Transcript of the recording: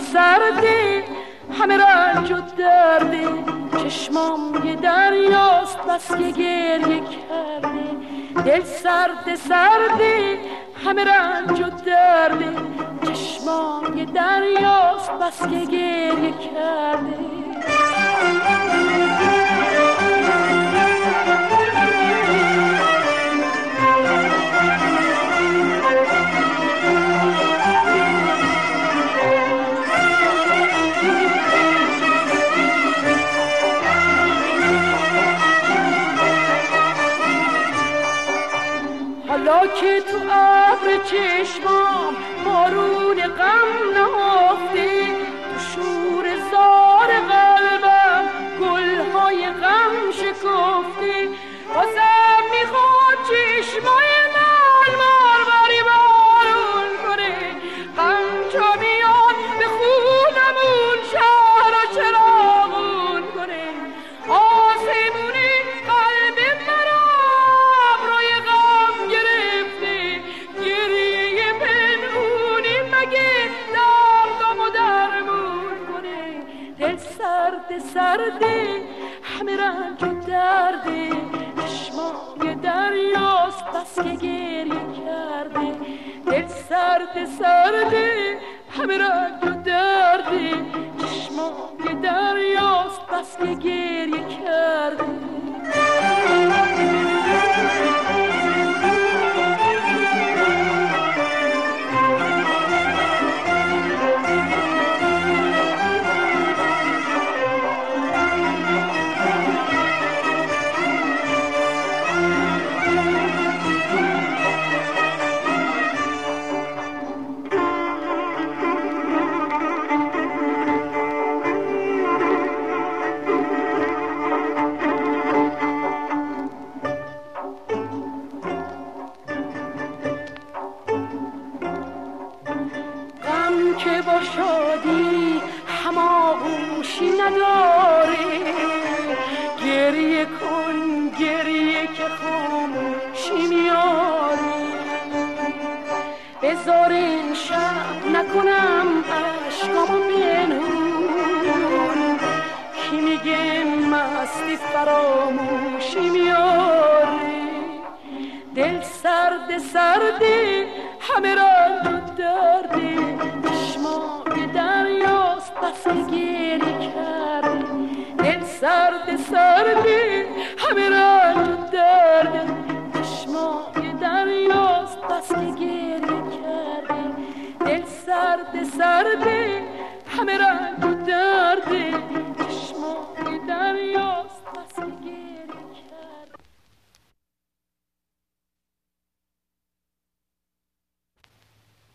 سرده همه رنج و درده، چشمام یه دریاست بس که گریه کرده. دل سرد سرده همه رنج و درده، چشمام یه دریاست بس که گریه کرده. حالا که تو ابر چشمام بارون غم نهفته، تو شور زار قلبم گلهای غم شکفته. بازم میخواد چشمای من باری بارون کنه، غم چو میاد به خونمون شهر و چراغون کنه. آسمون قلب مرا ابروی غم گرفته، گریه پنهونی مگه دردم و درمون کنه. دل سرد سرده همه رنج و درده، چشمام یه دریاست بس که گریه کرده. دل سرد سرده همه رنج و درده، چشمام یه دریاست بس که گریه کرده. که با شادی هماغوشی نداره، گریه کن گریه که خاموشی میاره. بذار این شب نکنم عشقامو پنهون، کی میگه مستی فراموشی میاره. دل سرد سرده همه رنج و درده، چشمای دریاست بس که گریه کرده. دل سرد سرده همه رنج و درده، چشمای دریاست بس که گریه کرده. دل سرد سرده همه رنج